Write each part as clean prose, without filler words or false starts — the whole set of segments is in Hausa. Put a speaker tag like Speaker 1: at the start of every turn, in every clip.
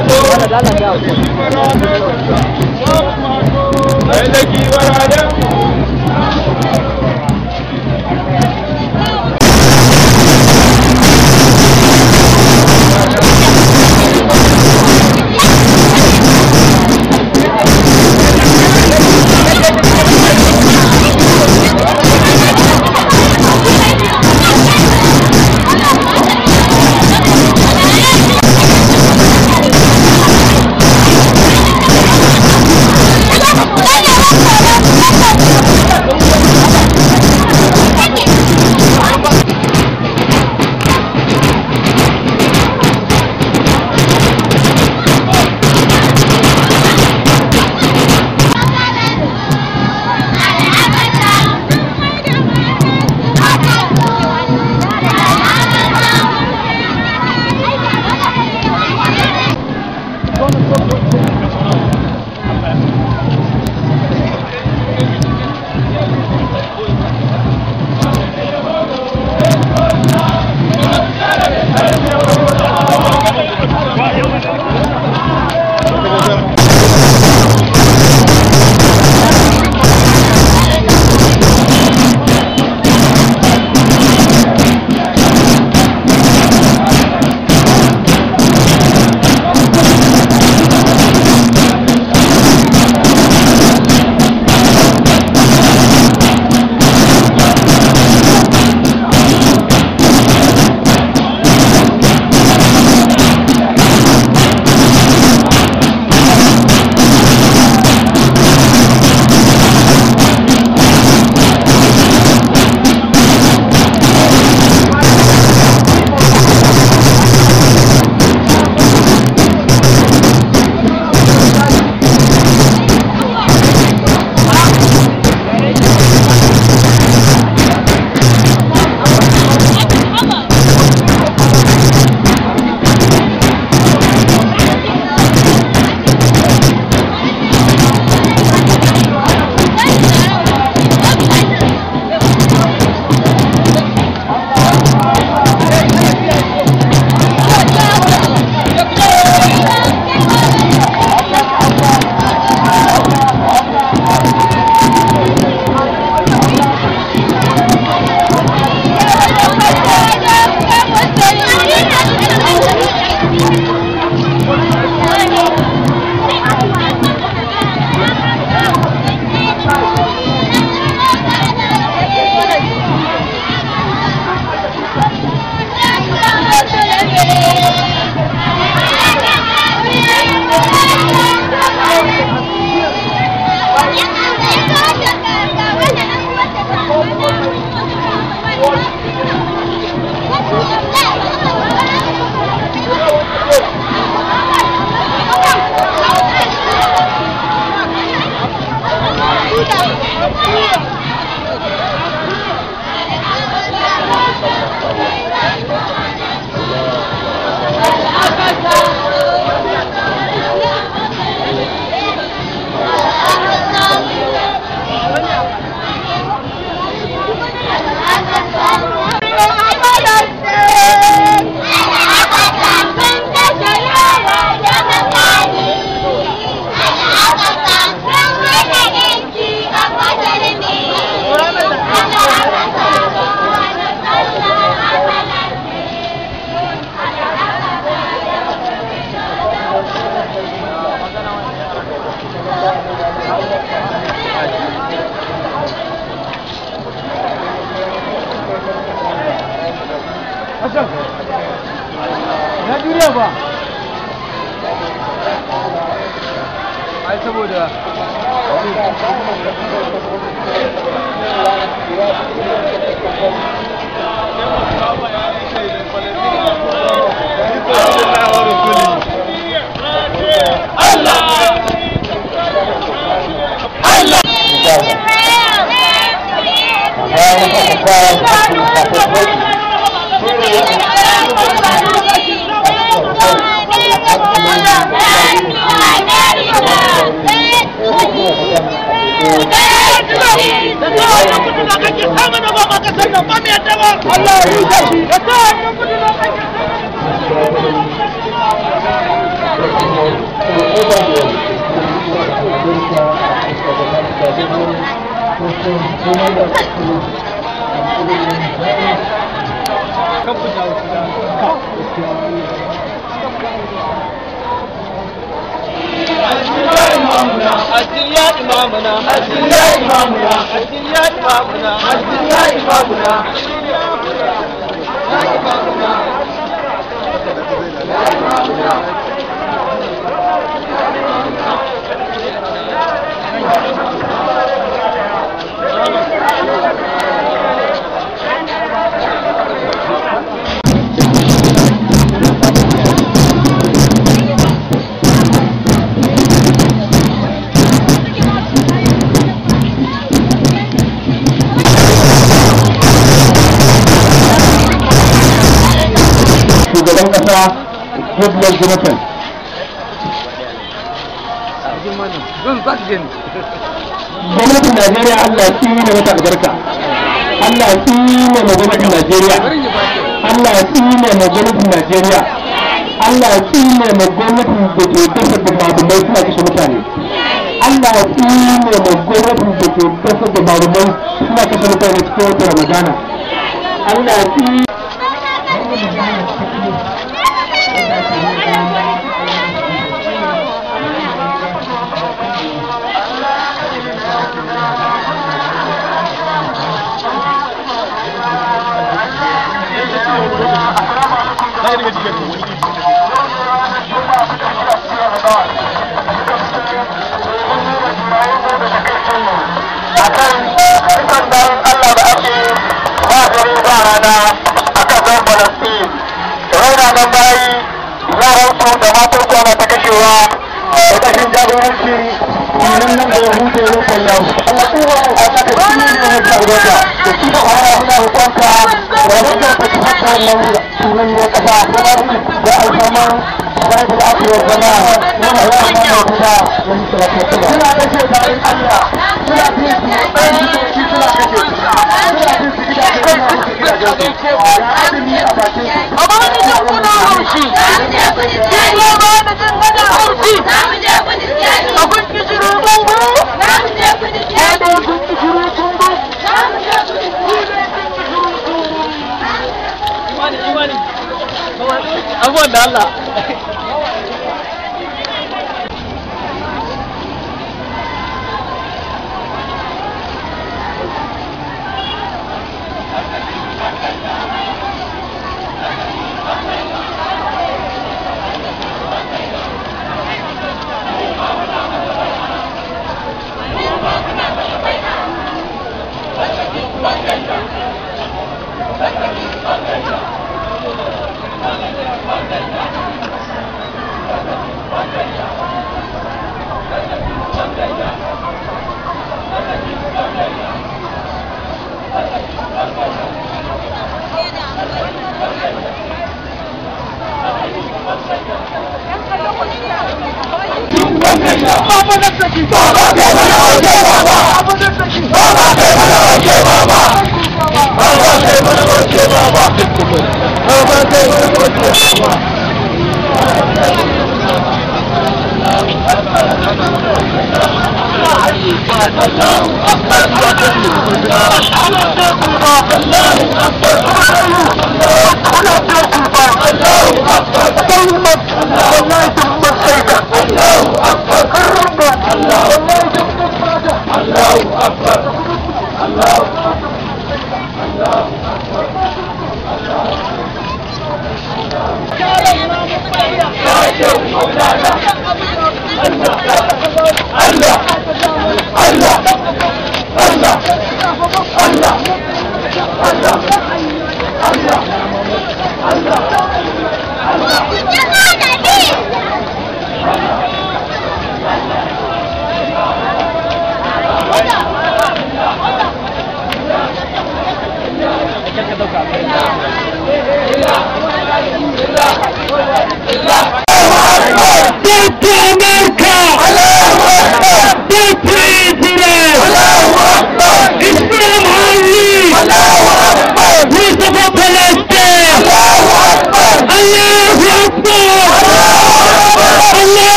Speaker 1: Na duniya ba. Ai saboda Allah
Speaker 2: shugaban kasa Goodluck Jonathan. Gwamnatin Najeriya Allah shi ne mata albarka. Allah shi ne ma gwamnatin Najeriya. Allah shi ne ma gwamnatin Najeriya. Allah shi ne ma gwamnatin da ke dasa da malumai suna kashe mutane. Allah shi ne ma gwamnatin da ke dasa da malumai suna kashe mutane cikin wata Ramadana. Allah shi akan dukkan bayan Allah da ake ba dare ba rana a kasar Falastin. Raina nan bayi yaransu da matansu ana ta kashewa da kashin jagoranci nan da ya huce ya kwallo. A saka shi ne ya albarka da shi da kwana suna hukunta da wanda ta ci haka nan sunan ya kasa da alfaman bayan da aka yi zama yana yawan nan da kuma wani tsarafatuwa. Suna kashe bayan Allah. Suna biyu su ɗan jikoki suna kashe su. Suna biyu su gida da yana su gida da su. Da azumi a bakin su. Amma wani jan kuna haushi. Kilo ba da jan kuna haushi. Abin kishiru bungu. Abin kishiru bungu. Abubuwan da Allah.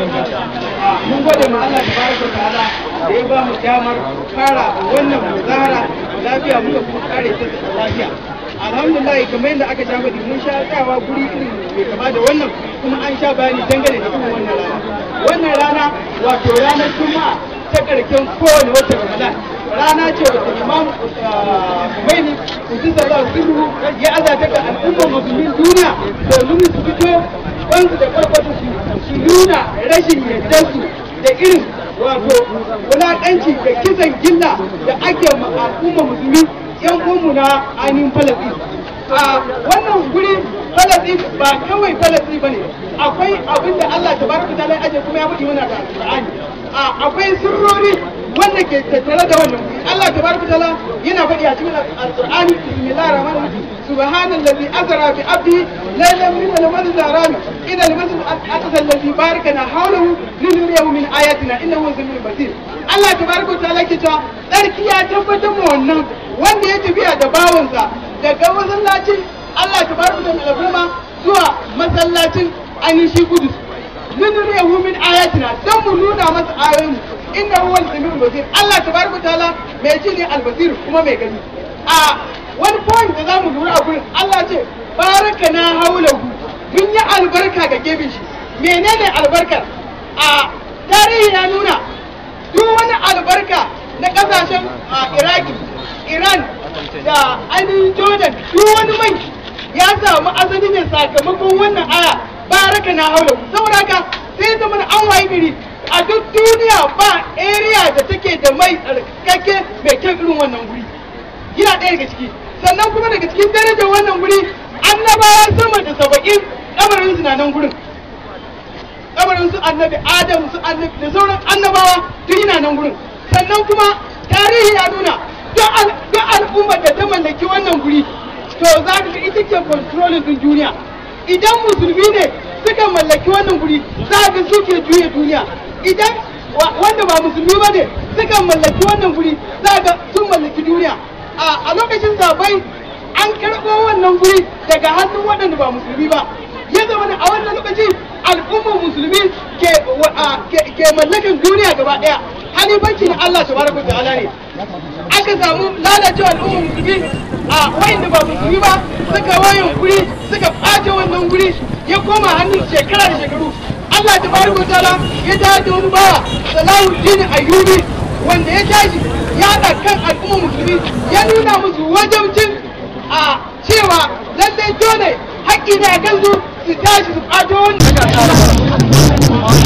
Speaker 3: mun gode ma Allah tabaraka ta'ala da ya ba mu damar fara wannan muzahara lafiya muka kuma kare ta lafiya. Alhamdulillah kamar yadda aka sha faɗi mun sha tsayawa guri irin mai kama da wannan kuma an sha bayani dangane da kuma wannan rana. Wannan rana wato ranar Juma'a ta ƙarshen kowane watan Ramadan. Rana ce wata Imam Khomeini Kudusar Sirru ya azata ga al'ummar musulmin duniya domin su fito wansu da farfata su nuna rashin yardarsu da irin wato wulaƙanci da kisan gilla da ake ma al'ummar musulmi yan uwanmu na ainihin Falasɗin. A wannan guri Falasɗin ba kawai Falasɗin ba ne, akwai abin da Allah tabaraka ta'ala ya aje kuma ya faɗi mana da Alƙur'ani. Akwai sirrori wanda ke tattare da wannan guri. Allah tabaraka ta'ala yana faɗi a cikin Alƙur'ani bismillahir rahmanir rahim subhanallazi azra bi abdihi laylan min al-masjid al-haram ila al-masjid al-aqsa alladhi barakana hawlahu linuriyahu min ayatina innahu samiul basir. Allah tabaraka ta'ala ke cewa sarki ya tabbatar mu wannan wanda ya tafiya da bawansa daga masallacin Allah tabaraka ta'ala zuwa masallacin ainihin Kudus linuriyahu min ayatina dan mu nuna masa ayoyin inna huwa al-samiul basir. Allah tabaraka ta'ala mai ji ne al-basir kuma mai gani. A wani point da zamu lura a gurin Allah ce barakana haulahu mun yi albarka ga gefen shi. Menene albarkar? A tarihi ya nuna duk wani albarka na kasashen Iraki, Iran da ainihin Jordan duk wani mai ya samu asali ne sakamakon wannan aya baraka na haulahu. Saboda haka sai zama an wayi gari a duk duniya ba area da take da mai tsarkake mai kyan irin wannan guri. Yana ɗaya daga ciki. Sannan kuma daga cikin darajar wannan guri annabawa sama da 70 kabarin su na nan gurin. Kabarin su annabi Adam su annabi da sauran annabawa duk yana nan gurin. Sannan kuma tarihi ya nuna duk al'ummar da ta mallaki wannan guri to za ka ga ita ke controlling din duniya. Idan musulmi ne suka mallaki wannan guri za ka suke juya duniya. Idan wanda ba musulmi ba ne suka mallaki wannan guri za ka sun mallaki duniya. A lokacin zabai an karɓo wannan guri daga hannun waɗanda ba musulmi ba. Ya zama a wannan lokaci al'ummar musulmi ke mallakan duniya gaba ɗaya. Halifanci na Allah tabaraka ta'ala ne. Aka samu lalacewa al'ummar musulmi a wayanda ba musulmi ba suka wayan guri suka ɓace wannan guri ya koma hannun shekara da shekaru. Allah tabaraka ta'ala ya dawo da wani bawa Salahuddin Ayyubi wanda ya tashi ya haɗa kan al'ummar musulmi ya nuna musu wajabcin a cewa lallai dole haƙƙi ne a kansu su tashi su ɓato wannan